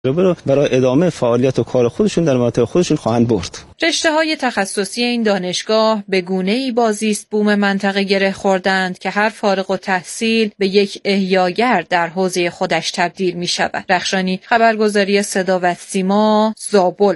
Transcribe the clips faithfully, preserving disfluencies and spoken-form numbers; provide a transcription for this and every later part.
رو برای ادامه فعالیت و کار خودشون در مناطق خودشون خواهند برد. رشته‌های تخصصی این دانشگاه به گونه‌ای با زیست بوم منطقه گره خوردند که هر فارغ التحصیل به یک احیاگر در حوزه خودش تبدیل می‌شود. رخشانی، خبرگزاری صدا و سیما، زابل.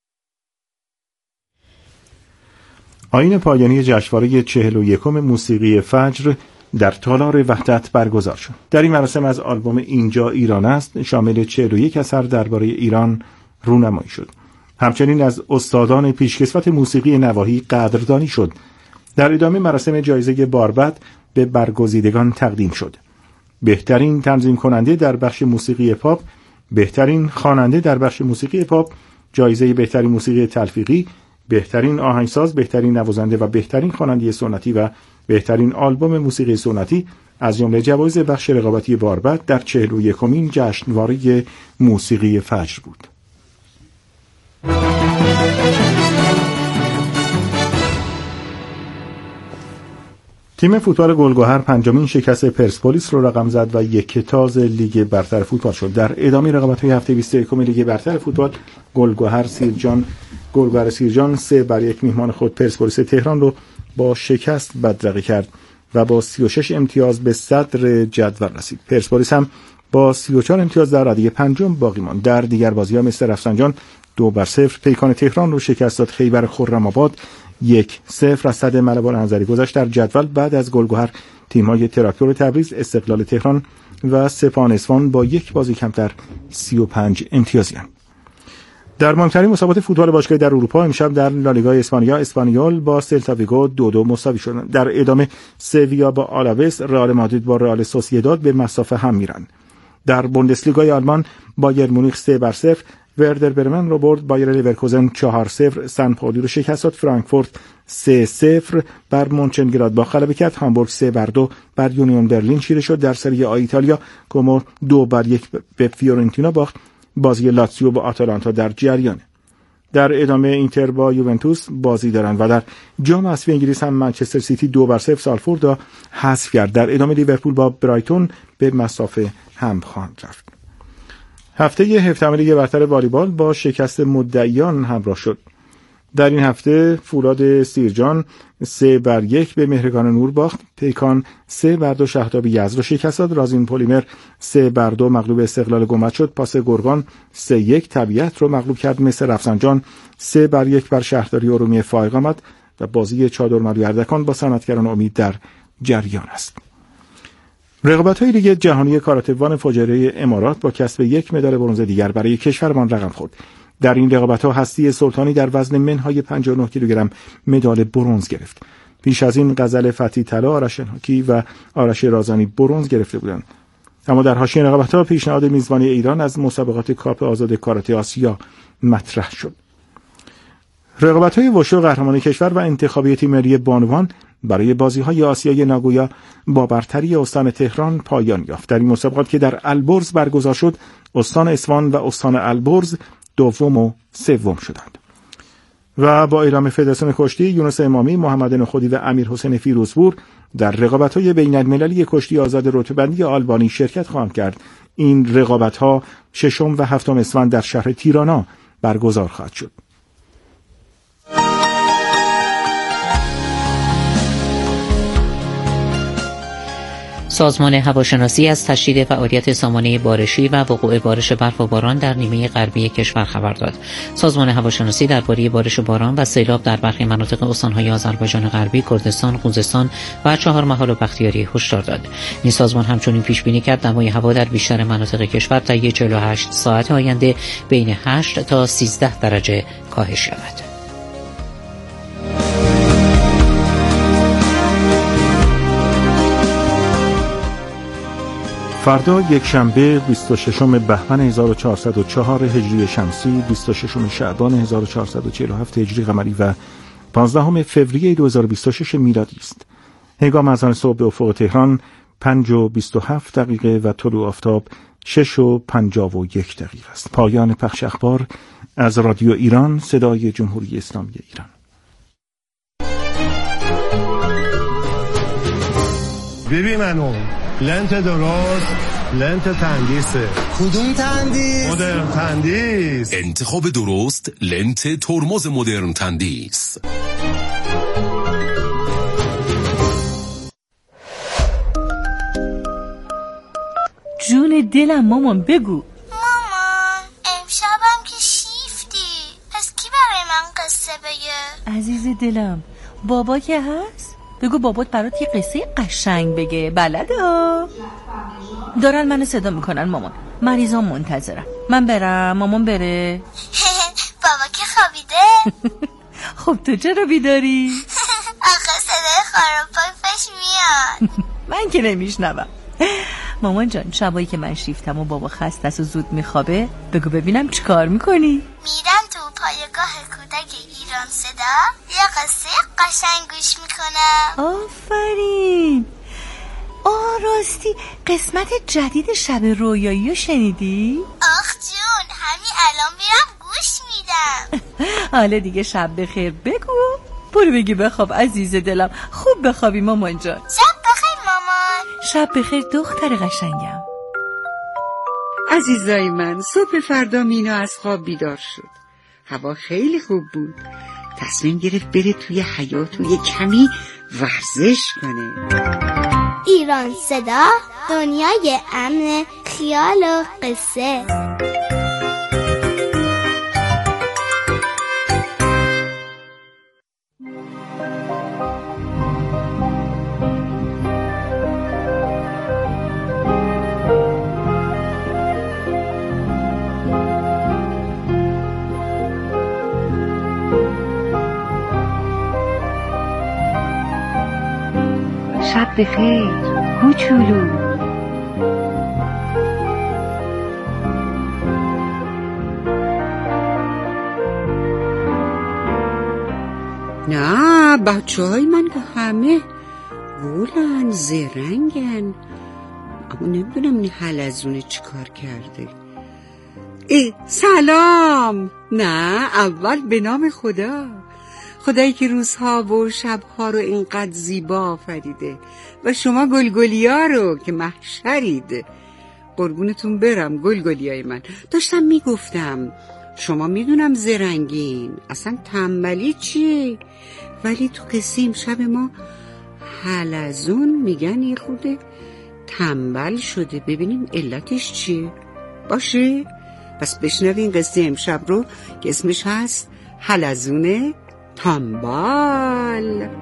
آیین پایانی جشنواره چهل و یکم موسیقی فجر در تالار وحدت برگزار شد. در این مراسم از آلبوم اینجا ایران است شامل چهل و یک اثر درباره ایران رونمایی شد. همچنین از استادان پیشکسوت موسیقی نواحی قدردانی شد. در ادامه مراسم جایزه باربد به برگزیدگان تقدیم شد. بهترین تنظیم کننده در بخش موسیقی پاپ، بهترین خواننده در بخش موسیقی پاپ، جایزه بهترین موسیقی تلفیقی، بهترین آهنگساز، بهترین نوازنده و بهترین خواننده سنتی و بهترین آلبوم موسیقی سنتی از جمله جوایز بخش رقابتی باربد در چهل و یکمین جشنواره موسیقی فجر بود. تیم فوتبال گلگهر پنجمین شکست پرسپولیس رو رقم زد و یک تاز لیگ برتر فوتبال شد. در ادامه رقابت‌های هفته بیست و یکم لیگ برتر فوتبال گلگهر سیرجان گلگهر سیرجان سه بر یک میهمان خود پرسپولیس تهران رو با شکست بدرقه کرد و با سی و شش امتیاز به صدر جدول رسید. پرسپولیس هم با سی و چهار امتیاز در رده‌ی پنجم باقی ماند. در دیگر بازی‌ها مثل رفسنجان دو بر صفر پیکان تهران رو شکست داد. خیبر خرم‌آباد یک صفر از صد ملوان انزلی گذشت. در جدول بعد از گلگهر تیم‌های تراکتور تبریز، استقلال تهران و سپاهان اصفهان با یک بازی کمتر سی و پنج امتیازی هستند. در مهمترین مسابقات فوتبال باشگاهی در اروپا امشب در لالیگا اسپانیا اسپانیول با سلتا ویگو دو دو مساوی شدند. در ادامه سویا با آلاوس، رئال مادرید با رئال سوسییداد به مسافه هم میرند. در بوندسلیگای آلمان بایر مونیخ سه بر صفر وردر برمن رو برد. بایر لیورکوزن چهار صفر سن پائولی رو شکست داد. فرانکفورت سه صفر بر مونچنگلادباخ غلبه کرد. هامبورگ سه بر دو بر یونیون برلین چیره شد. در سری آ ایتالیا کومو دو بر یک به فیورنتینا باخت. بازی لاتزیو با آتالانتا در جریانه. در ادامه اینتر با یوونتوس بازی دارند و در جام حذفی انگلیس هم منچستر سیتی دو بر صفر سالفورد را حذف کرد. در ادامه لیورپول با برایتون به مسافه هم خواهند رفت. هفته هفدهم لیگ برتر والیبال با شکست مدعیان همراه شد. در این هفته فولاد سیرجان سه بر یک به مهرگان نور باخت. پیکان سه بر دو شهداب یزد را شکست داد. رازین پلیمر سه بر دو مغلوب استقلال گمرک شد. پاس گرگان سه یک طبیعت رو مغلوب کرد. مصر رفسنجان سه بر یک بر شهرداری ارومیه فائق آمد و بازی چادرملو اردکان با صنعتگران امید در جریان است. رقابت‌های لیگ جهانی کاراته‌وان فجایع امارات با کسب یک مدال برنز دیگر برای کشورمان رقم خورد. در این رقابت‌ها هستی سلطانی در وزن منهای پنجاه و نه کیلوگرم مدال برنز گرفت. پیش از این غزل فتحی طلا، آرش انحاکی و آرش رازانی برنز گرفته بودند. اما در حاشیه رقابت‌ها پیشنهاد میزبانی ایران از مسابقات کاپ آزاد کاراته آسیا مطرح شد. رقابت‌های وشو قهرمانی کشور و انتخابی تیم ملی بانوان برای بازی‌های آسیای ناگویا با برتری استان تهران پایان یافت. در این مسابقات که در البرز برگزار شد، استان اصفهان و استان البرز دوم و سوم شدند. و با اعلام فدراسیون کشتی، یونس امامی، محمد نخودی و امیر حسین فیروزپور در رقابت‌های بین‌المللی کشتی آزاد رتبه‌بندی آلبانی شرکت خواهند کرد. این رقابت‌ها ششم و هفتم اسفند در شهر تیرانا برگزار خواهد شد. سازمان هواشناسی از تشدید فعالیت سامانه بارشی و وقوع بارش برف و باران در نیمه غربی کشور خبر داد. سازمان هواشناسی درباره بارش و باران و سیلاب در برخی مناطق استان‌های آذربایجان غربی، کردستان، خوزستان و چهارمحال و بختیاری هشدار داد. این سازمان همچنین پیش بینی کرد دمای هوا در بیشتر مناطق کشور طی چهل و هشت ساعت آینده بین هشت تا سیزده درجه کاهش یابد. فردا یک شنبه بیست و ششم بهمن هزار و چهارصد و چهار هجری شمسی، بیست و ششم شعبان هزار و چهارصد و چهل و هفت هجری قمری و پانزدهم فوریه دو هزار و بیست و شش میلادی است. هنگام اذان صبح به افق تهران پنج و بیست و هفت دقیقه و طلوع آفتاب شش و پنجاه و یک دقیقه است. پایان پخش اخبار از رادیو ایران، صدای جمهوری اسلامی ایران. ببین منو لنت درست لنت تندیسه. کدوم تندیس؟ مدرن تندیس. انتخاب درست لنت ترمز مدرن تندیس. جون دلم مامان بگو. مامان امشبم که شیفتی، پس کی برای من قصه بگه؟ عزیز دلم بابا که هست؟ بگو بابات برات یه قصه قشنگ بگه. بلده ها. دارن منو صدا میکنن مامان، مریضام منتظرم. من برم مامان بره. بابا که خوابیده. خب تو چرا بیداری؟ آخه صدای خاروپایفش میاد. من که نمیشنوم. مامان جان شبایی که من شیفتم و بابا خسته است و زود میخوابه بگو ببینم چی کار میکنی؟ میرم تو پایگاه کودک ایران صدا یه قصه قشنگ گوش میکنم. آفرین. آه راستی قسمت جدید شب رویایی رو شنیدی؟ آخ جون همین الان میرم گوش میدم. حالا دیگه شب بخیر بگو. برو بگی بخواب عزیز دلم. خوب بخوابی مامان جان. شب بخیر مامان. شب بخیر دختر قشنگم. عزیزای من، صبح فردا مینا از خواب بیدار شد. هوا خیلی خوب بود. تصمیم گرفت بره توی حیاط و یه کمی ورزش کنه. ایران صدا، دنیای امن، خیال و قصه. شب بخیر کوچولو. نه بچه های من که همه گولن زرنگن، اما نمیدونم این حلزونه چی کار کرده. ای سلام. نه اول به نام خدا، خدایی که روزها و شبها رو اینقدر زیبا آفریده و شما گلگلیا رو که محشرید. قربونتون برم گلگلیای من. داشتم میگفتم شما میدونم زرنگین، اصلا تنبلی چیه؟ ولی تو قصه امشب ما حلزون میگن یه خورده تنبل شده. ببینیم علتش چیه. باشه پس بشنوین قصه امشب رو که اسمش هست حلزون تنبل.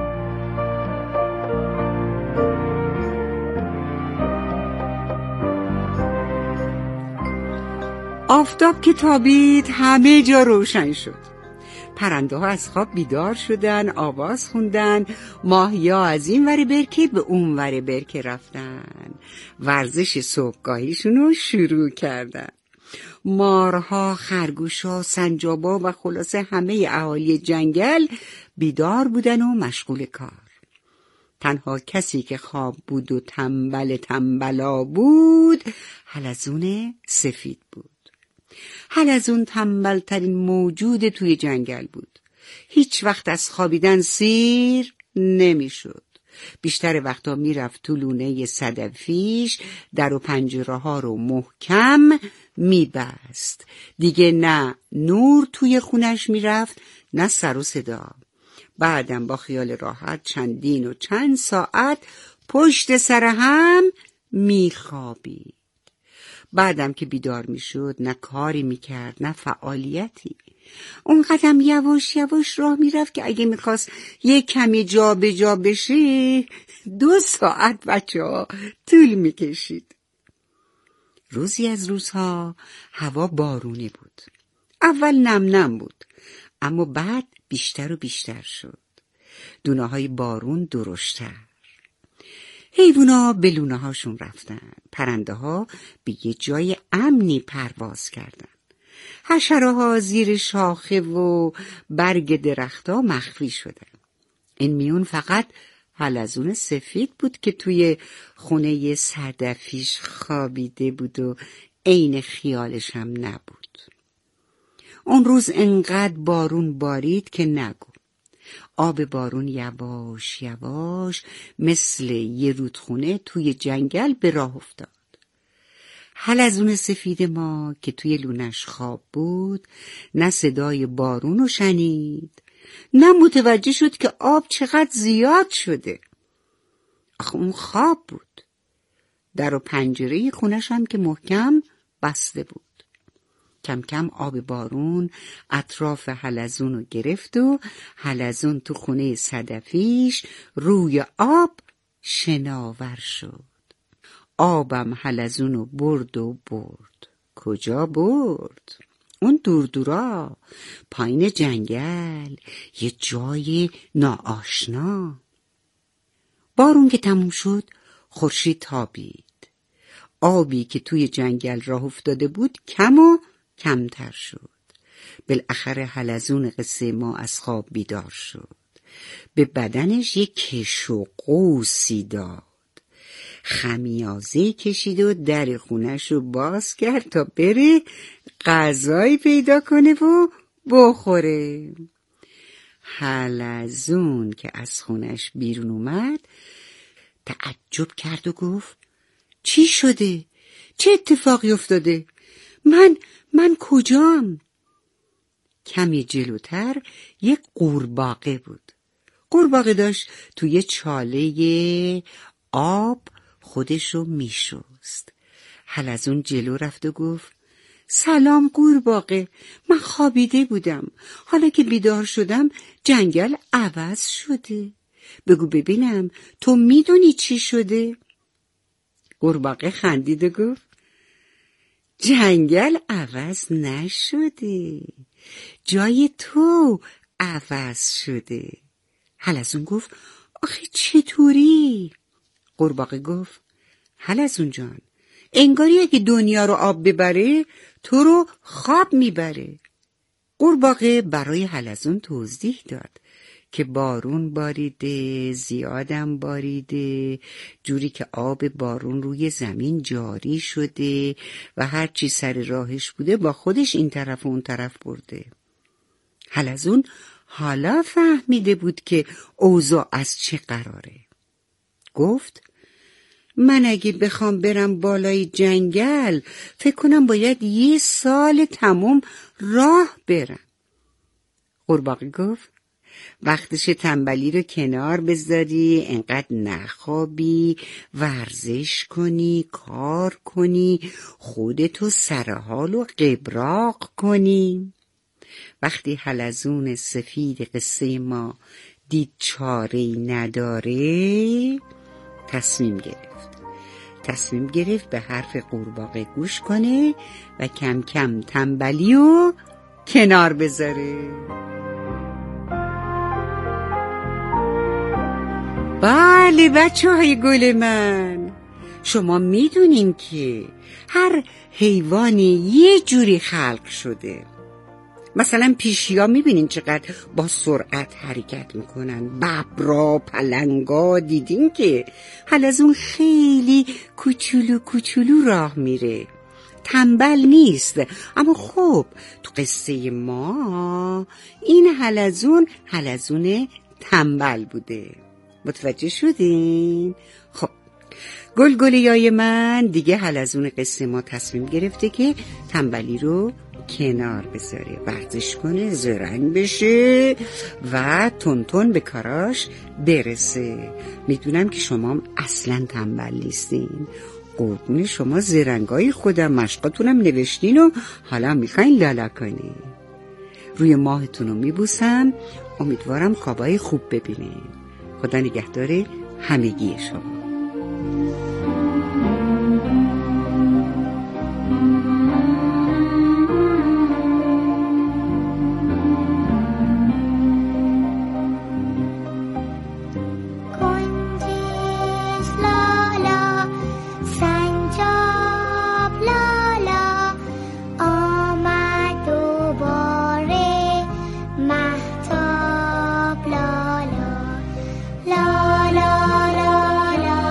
آفتاب که تابید همه جا روشن شد. پرنده ها از خواب بیدار شدن، آواز خوندن، ماهیا از این ور برکه به اون ور برکه رفتن، ورزش صبحگاهیشون رو شروع کردن. مارها، خرگوشها، سنجابا و خلاصه همه اهالی جنگل بیدار بودن و مشغول کار. تنها کسی که خواب بود و تنبل تنبلا بود حلزون سفید بود. حلزون تنبل ترین موجود توی جنگل بود. هیچ وقت از خوابیدن سیر نمی شد. بیشتر وقتا می رفت تو لونه صدفیش، در و پنجره ها رو محکم می بست. دیگه نه نور توی خونش می رفت نه سر و صدا. بعدم با خیال راحت چندین و چند ساعت پشت سر هم می خوابید. بعدم که بیدار می شد نه کاری می کرد نه فعالیتی. اون قدم یواش یواش راه می رفت که اگه می خواست یک کمی جا به جا بشه دو ساعت بچه ها طول می کشید. روزی از روزها هوا بارونی بود. اول نم نم بود اما بعد بیشتر و بیشتر شد. دونه های بارون درشتر. حیوونا به لونه هاشون رفتن. پرنده ها به یه جای امنی پرواز کردن. حشره ها زیر شاخه و برگ درختها مخفی شدن. این میون فقط حلزون سفید بود که توی خونه صدفیش خوابیده بود و عین خیالش هم نبود. اون روز انقدر بارون بارید که نگو. آب بارون یواش یواش مثل یه رودخونه توی جنگل به راه افتاد. حلزون سفید ما که توی لونش خواب بود نه صدای بارون رو شنید نه متوجه شد که آب چقدر زیاد شده. آخه اون خواب بود. در و پنجره خونش هم که محکم بسته بود. کم کم آب بارون اطراف حلزون رو گرفت و حلزون تو خونه صدفیش روی آب شناور شد. آبم حلزون رو برد و برد. کجا برد؟ اون دور دورا پایین جنگل، یه جای ناآشنا. بارون که تموم شد خورشید تابید. آبی که توی جنگل راه افتاده بود کم و کمتر شد. بالاخره حلزون قصه ما از خواب بیدار شد. به بدنش یک کش و قوسی داد. خمیازه کشید و در خونش رو باز کرد تا بره غذایی پیدا کنه و بخوره. حلزون که از خونش بیرون اومد تعجب کرد و گفت چی شده؟ چه اتفاقی افتاده؟ من من کجام؟ کمی جلوتر یک قورباغه بود. قورباغه داشت توی چاله آب خودشو میشست. حلزون جلو رفت و گفت سلام قورباغه، من خوابیده بودم. حالا که بیدار شدم جنگل عوض شده. بگو ببینم تو میدونی چی شده؟ قورباغه خندید و گفت جنگل عوض نشده، جای تو عوض شده. حلزون گفت آخه چطوری؟ قورباغه گفت حلزون جان، انگاری اگه دنیا رو آب ببره تو رو خواب میبره. قورباغه برای حلزون توضیح داد که بارون باریده، زیادم باریده، جوری که آب بارون روی زمین جاری شده و هر چی سر راهش بوده با خودش این طرف و اون طرف برده. حلزون حالا فهمیده بود که اوضاع از چه قراره. گفت من اگه بخوام برم بالای جنگل فکر کنم باید یه سال تموم راه برم. قورباغه گفت وقتش تنبلی رو کنار بذاری، انقدر نخوابی، ورزش کنی، کار کنی، خودتو سرحال و قبراق کنی. وقتی حلزون سفید قصه ما دید چاره‌ای نداره تصمیم گرفت. تصمیم گرفت به حرف قورباغه گوش کنه و کم کم تنبلی و کنار بذاره. بله بچه های گل من، شما میدونین که هر حیوانی یه جوری خلق شده. مثلا پیشیا میبینین چقدر با سرعت حرکت میکنن. ببرا، پلنگا دیدین که حلزون خیلی کوچولو کوچولو راه میره، تنبل نیست. اما خب تو قصه ما این حلزون حلزون تنبل بوده. متوجه شدین؟ خب گل گلیای من، دیگه حلزون قصه ما تصمیم گرفته که تنبلی رو کنار بذاره، ورزش کنه، زرنگ بشه و تون به کاراش برسه. میدونم که شما اصلا تنبل نیستین. قربون شما زرنگای خودم، مشقاتونم نوشتین و حالا میخواین لالا کنین. روی ماهتون رو میبوسم. امیدوارم خوابای خوب ببینین. خدا نگهدار همگی شما. La la la la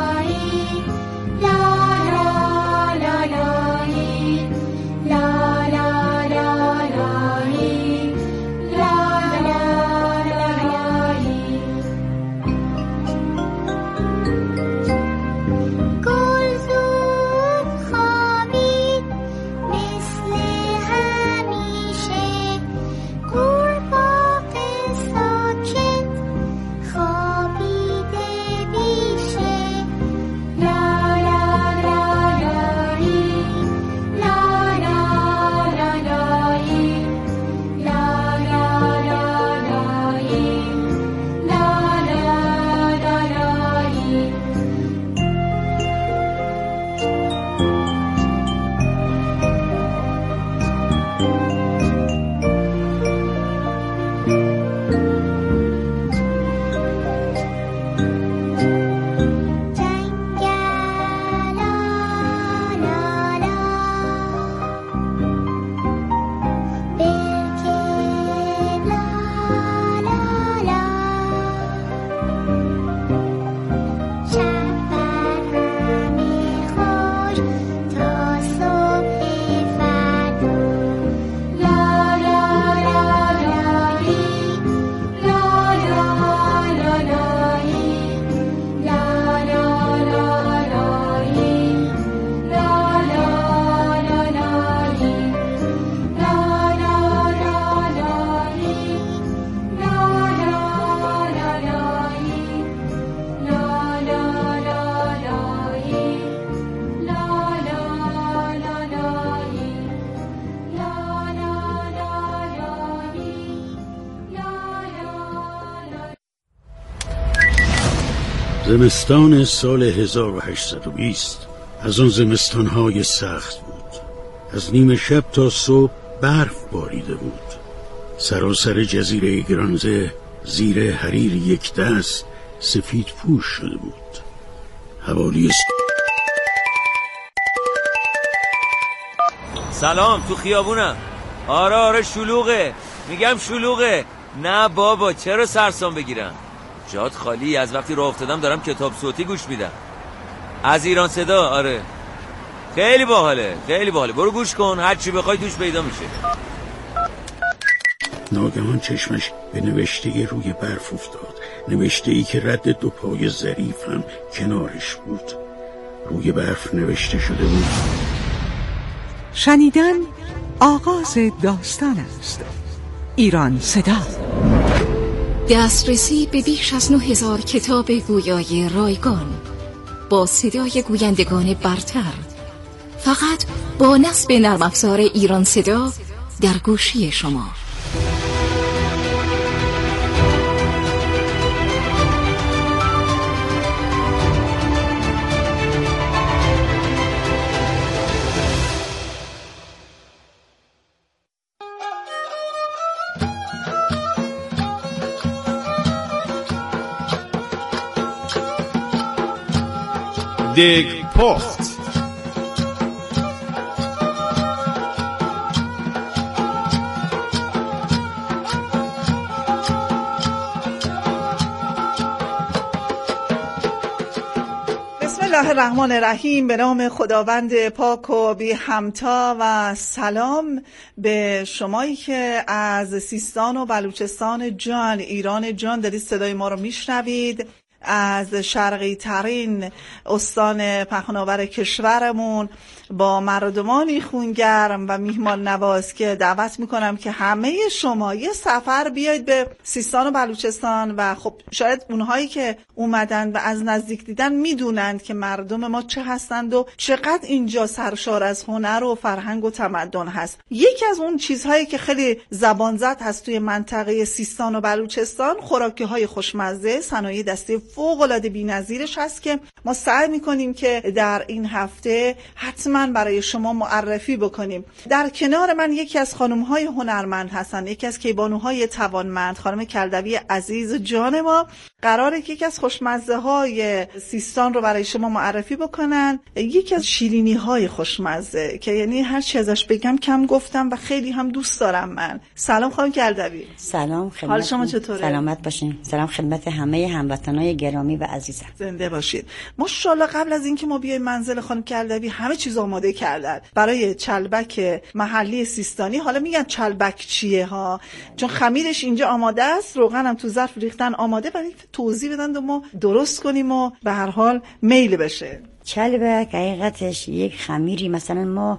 زمستان سال هزار و هشتصد و بیست از اون زمستانهای سخت بود. از نیمه شب تا صبح برف باریده بود. سراسر جزیره گرانزه زیر حریر یک دست سفید پوش شده بود. حوالی سلام، تو خیابونم. آره آره شلوغه، میگم شلوغه. نه بابا چرا سرسام بگیرم؟ جات خالی. از وقتی راه افتادم دارم کتاب صوتی گوش میدم از ایران صدا. آره خیلی باحاله، خیلی باحاله. برو گوش کن، هر چی بخوای توش پیدا میشه. ناگهان چشمش به نوشته روی برف افتاد. نوشته ای که رد دو پای ظریف هم کنارش بود. روی برف نوشته شده بود: شنیدن آغاز داستان است. ایران صدا. دسترسی به بیش از نه هزار کتاب گویای رایگان با صدای گویندگان برتر، فقط با نصب نرم افزار ایران صدا در گوشی شما. دیگ پخت. بسم الله الرحمن الرحیم. به نام خداوند پاک و بی همتا و سلام به شمایی که از سیستان و بلوچستان جان، ایران جان دارید صدای ما رو میشنوید. از شرقی ترین استان پهناور کشورمون با مردمانی خونگرم و میهمان نواز که دعوت میکنم که همه شما یه سفر بیاید به سیستان و بلوچستان. و خب شاید اونهایی که اومدن و از نزدیک دیدن میدونند که مردم ما چه هستند و چقدر اینجا سرشار از هنر و فرهنگ و تمدن هست. یکی از اون چیزهایی که خیلی زبان زد هست توی منطقه سیستان و بلوچستان خوراکی های خوشمزه، صنایع دستی فوق‌العاده بی‌نظیرش هست که ما سعی می‌کنیم که در این هفته حتما برای شما معرفی بکنیم. در کنار من یکی از خانم‌های هنرمند هستن، یکی از کیبانوهای توانمند، خانم کلدوی عزیز جان ما. قراره که یکی از خوشمزه‌های سیستان رو برای شما معرفی بکنن. یکی از شیرینی‌های خوشمزه که یعنی هر چی ازش بگم کم گفتم و خیلی هم دوست دارم من. سلام خانم کلدوی. سلام خدمت. حال شما چطوره؟ سلامت باشین. سلام خدمت همه هموطنای گرامی و عزیزم. زنده باشید. ماشاءالله قبل از اینکه ما بیایم منزل خانم کلدوی همه چیز آماده کردن برای چلبک محلی سیستانی. حالا میگن چلبک چیه ها، چون خمیرش اینجا آماده است، روغن هم تو ظرف ریختن آماده، برای توضیح بدن و ما درست کنیم و به هر حال میل بشه. چلبک حقیقتش یک خمیری، مثلا ما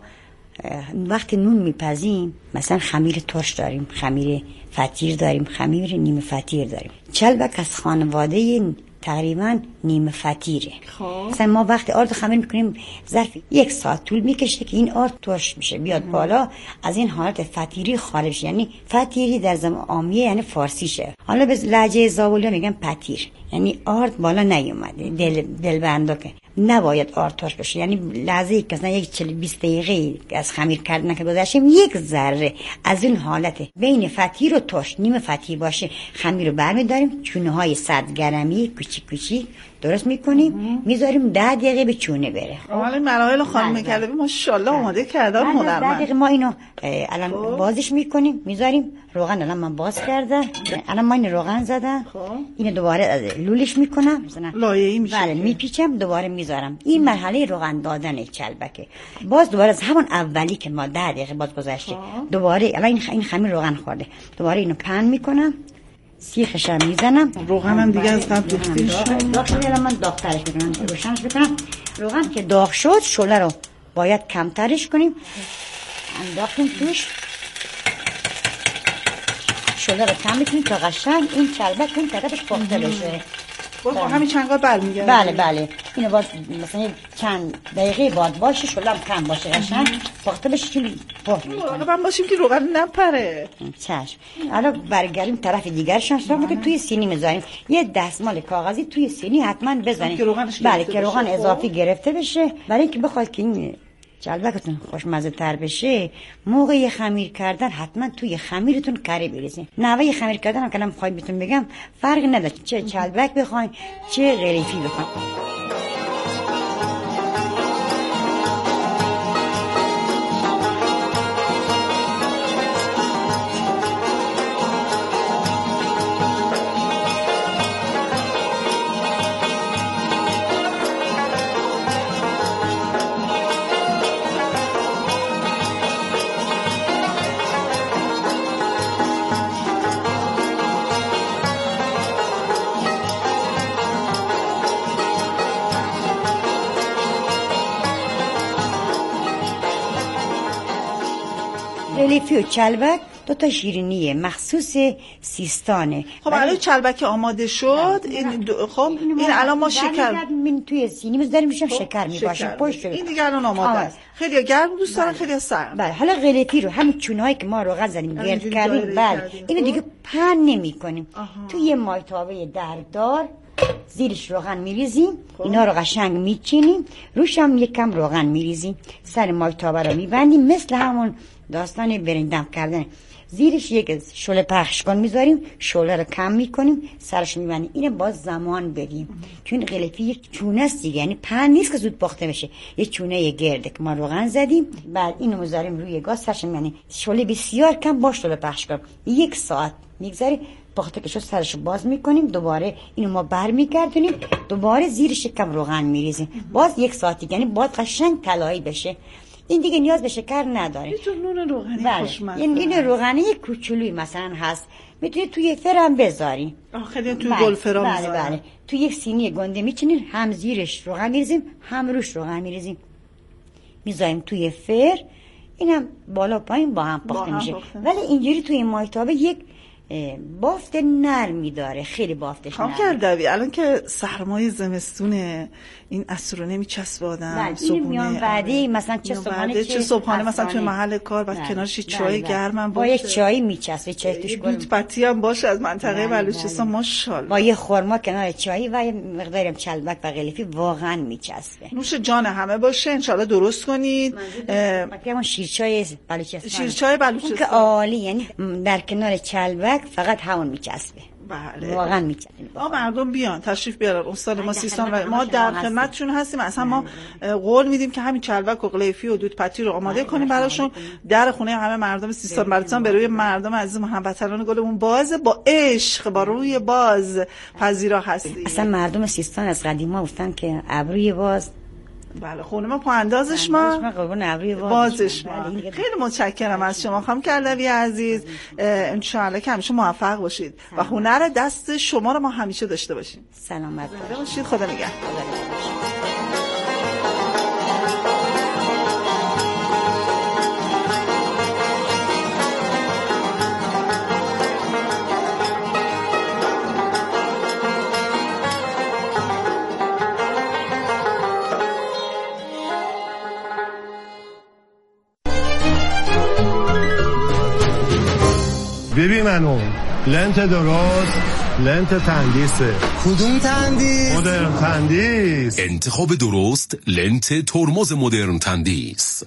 وقتی نون میپزیم مثلا خمیر ترش داریم، خمیر فطیر داریم، خمیر نیمه فطیر داریم. چلبک از خانواده تقریبا نیمه فطیره. مثلا ما وقتی آرد خمیر میکنیم ظرف یک ساعت طول میکشه که این آرد ترش میشه، بیاد بالا، از این حالت فطیری خارج شه. یعنی فطیری در زمان عامیه یعنی فارسی شه. حالا به لهجه زاولی میگن پتیر، یعنی آرد بالا نیومده، دل دل بندا که نباید آرد ترش بشه. یعنی لحظه که مثلا یک چهل بیست دقیقه از خمیر کردن که گذشتیم، یک ذره از این حالت بین فطیر و ترش نیمه فطیر باشه، خمیر رو برمی‌داریم، چونه های صد گرمی کوچیک کوچیک درست میکنیم، میذاریم ده دقیقه به چونه بره. حالا مراحل خانم کلدوی ماشاءالله آماده کردن هنرمند. ده دقیقه ما اینو الان بازش میکنیم، میذاریم روغن. الان من باز کردم، الان ما این روغن زدم، اینو دوباره لولش میکنم، لایه‌ای میشه، بله میپیچم، دوباره میذارم. این مرحله روغن دادن چلبکه. باز دوباره از همون اولی که ما ده دقیقه باز گذشته دوباره الان این خمیر روغن خورده، دوباره اینو پهن میکنم، سیخش هم میزنم. روغن هم دیگه از قبل ریخته شد. داغ شد، الان من داغترش میکنم، روشنش میکنم. روغن که داغ شد، شعله رو باید کمترش کنیم، انداختیم توش، شعله رو کم میکنیم تا قشنگ این چلبک اون طرفش پخته بشه. با همین چند قال برمیگرده. بله بله اینو باز مثلا چند دقیقه بعد باشه شلم کم باشه قشنگ پخته بشه چون پخت مراقبم باشیم که روغن نپره. چشم. حالا برگردیم طرف دیگرشون شما که توی سینی میذاریم یه دستمال کاغذی توی سینی حتما بزنید که روغنش بله که روغن اضافی گرفته بشه برای اینکه بخواد که این چلبکتون خوشمزه تر بشه موقع خمیر کردن حتما توی خمیرتون کره بریزین. نحوه خمیر کردن هم کلام خواهی بهتون بگم فرق نداره چه چلبک بخواین چه غلیفی بخواین. غلیفی و چلبک دو تا شیرینیه مخصوص سیستانه. خب الان چلبک آماده شد. این دو... خب این, این الان ما شکر من توی سینی میذاریم میشم خب شکر میباشه پشت. این دیگه الان آماده است. خیلی گرم دوست دارن خیلی سرد. بله حالا غلیفی رو همین چونهایی که ما روغن زدیم گرد کردیم بله اینو دیگه پهن نمی‌کنیم. توی یه مایتابه دردار زیرش روغن میریزیم اینا رو قشنگ میچینیم روش هم یک کم روغن میریزیم سر مایتابه رو میبندیم مثل همون داستان برندم کردن زیرش یک شعله پخش کن میذاریم شعله رو کم میکنیم سرش میبندیم. اینه باز زمان بدیم چون غلیفی یک چونه است دیگه یعنی پهن نیست که زود پخته بشه یه چونه گرده که ما روغن زدیم بعد اینو میذاریم روی گاز سرش میبندیم شعله بسیار کم با شعله پخش کن یک ساعت میگذره پخته که شد سرش باز میکنیم دوباره اینو ما بر میگردونیم دوباره زیرش کم روغن میریزیم باز یک ساعتی یعنی باید قشنگ طلایی بشه. این دیگه نیاز به شکر نداره. میتونه نون روغنی بله. خوشمزه. این این روغنی یک کوچولوی مثلا هست میتونید توی فرم بذاری. خیلی توی گل فرام بله بله, بله. توی یک سینی گنده میچینین هم زیرش روغن میریزیم هم روش روغن میریزیم میذاریم توی فر اینم بالا پایین با هم پخته میشه ولی اینجوری توی مایتابه یک بافت نرمی داره خیلی بافتش نرمی. خام کردوی الان که سرمای زمستونه این عصر نمیچسبه آدم صبحونه بعدی مثلا چه صبحانه چه صبحانه مثلا توی محل کار بعد کنارش چای گرمم با یک چای میچسبه چای توش گل دود پتی هم باشه از منطقه بلوچستان ماشاءالله با یه خرما کنار چای و یه مقداری هم چلبک و غلیفی واقعا میچسبه. نوش جان همه باشه ان شاء الله درست کنید. مثلا شیرچای بلوچستان شیرچای بلوچستان که عالی یعنی در کنار چلبک فقط همون میچسبه. بله واقعا میچسبه. ما مردم بیان تشریف بیارن استاد ما سیستان و ما در خدمتشون هستیم. اصلا ما قول میدیم که همین چلبک و غلیفی و دود پتی رو آماده کنیم براشون. در خونه همه مردم سیستان بلوچستان به روی مردم عزیز هموطنان گلمون باز با عشق با روی باز پذیرا هستیم. اصلا مردم سیستان از قدیما گفتن که ابروی باز بله خونه ما پا اندازش ما بازش ما. خیلی متشکرم از شما خانم کردوی عزیز. ان شاء الله که همیشه موفق باشید و هنر دست شما رو ما همیشه داشته باشیم. سلامت باشید. خدا نگهدار. ببین منو لنت درست لنت تندیسه. کدوم تندیس؟ مدرن تندیس. انتخاب درست لنت ترمز مدرن تندیس.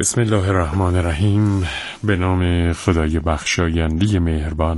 بسم الله الرحمن الرحیم. به نام خدای بخشاینده مهربان.